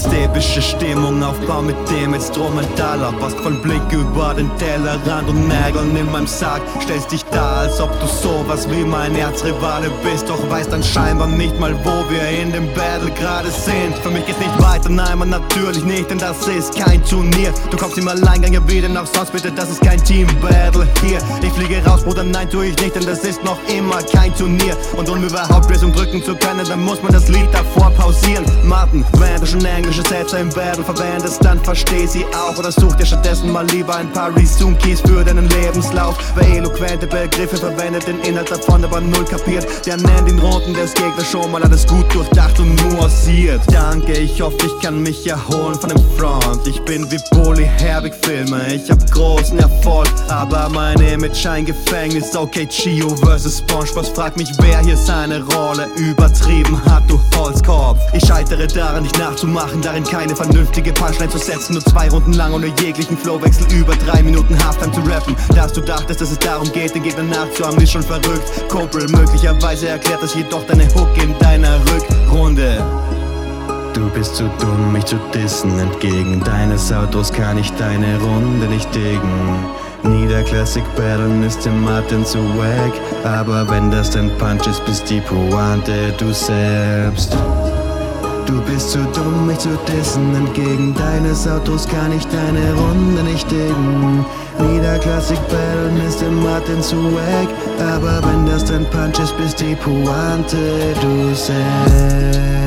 Jetzt epische Stimmung aufbauen mit dem Instrumentala. Passt von Blick über den Tellerrand und Nägeln in meinem Sack. Stellst dich da, als ob du sowas wie mein Erzrivale bist, doch weißt dann scheinbar nicht mal, wo wir in dem Battle gerade sind. Für mich geht's nicht weiter, nein, man natürlich nicht, denn das ist kein Turnier. Du kommst im Alleingang ja wieder nach sonst, bitte, das ist kein Team-Battle hier. Ich fliege raus, Bruder, nein, tu ich nicht, denn das ist noch immer kein Turnier. Und um überhaupt Lösung drücken zu können, dann muss man das Lied davor pausieren. Martin, wenn du schon englische Sätze im Battle verwendest, dann versteh sie auch. Oder such dir stattdessen mal lieber ein paar Resume-Keys für deinen Lebenslauf. Wer eloquente Begriffe verwendet, den Inhalt davon aber null kapiert, der nennt in Runden des Gegners schon mal alles gut durchdacht und nuanciert. Danke, ich hoffe, ich kann mich erholen von dem Front. Ich bin wie Bully Herbig-Filme, ich hab großen Erfolg, aber mein Image ein Gefängnis. Okay, Chio vs. SpongeBob, frag mich, wer hier seine Rolle übertrieben hat, du Holzkorb. Ich scheitere daran, nicht nachzumachen, darin keine vernünftige Punchline zu setzen. Nur 2 Runden lang ohne jeglichen Flowwechsel, über 3 Minuten Halftime zu rappen. Dass du dachtest, dass es darum geht, den Gegner nachzuhaben, ist schon verrückt. Kumpel, möglicherweise erklärt das jedoch deine Hook in deiner Rückrunde. Du bist zu dumm, mich zu dissen. Entgegen deines Autos kann ich deine Runde nicht diggen. Niederklassik battlen ist im Martin zu wack, aber wenn das dein Punch ist, bist die Pointe du selbst. Du bist zu dumm, mich zu dissen. Entgegen deines Autos kann ich deine Runde nicht diggen. Niederklassik battlen ist im Martin zu wack, aber wenn das dein Punch ist, bist die Pointe du selbst.